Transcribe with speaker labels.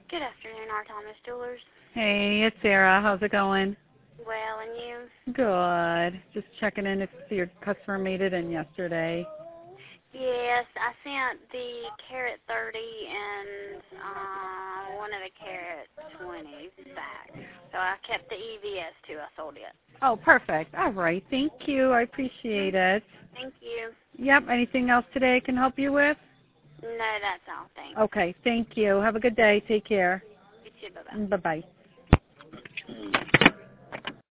Speaker 1: Good afternoon, R. Thomas Jewelers.
Speaker 2: Hey, it's Sarah. How's it going?
Speaker 1: Well, and you?
Speaker 2: Good. Just checking in if your customer made it in yesterday.
Speaker 1: Yes, I sent the carat 30 and one of the carat 20s back. So I kept the EVS too. I sold it.
Speaker 2: Oh, perfect. All right. Thank you. I appreciate it.
Speaker 1: Thank you.
Speaker 2: Yep. Anything else today I can help you with?
Speaker 1: No, that's all. Thanks.
Speaker 2: Okay. Thank you. Have a good day. Take care.
Speaker 1: You too. Bye-bye.
Speaker 2: Bye-bye.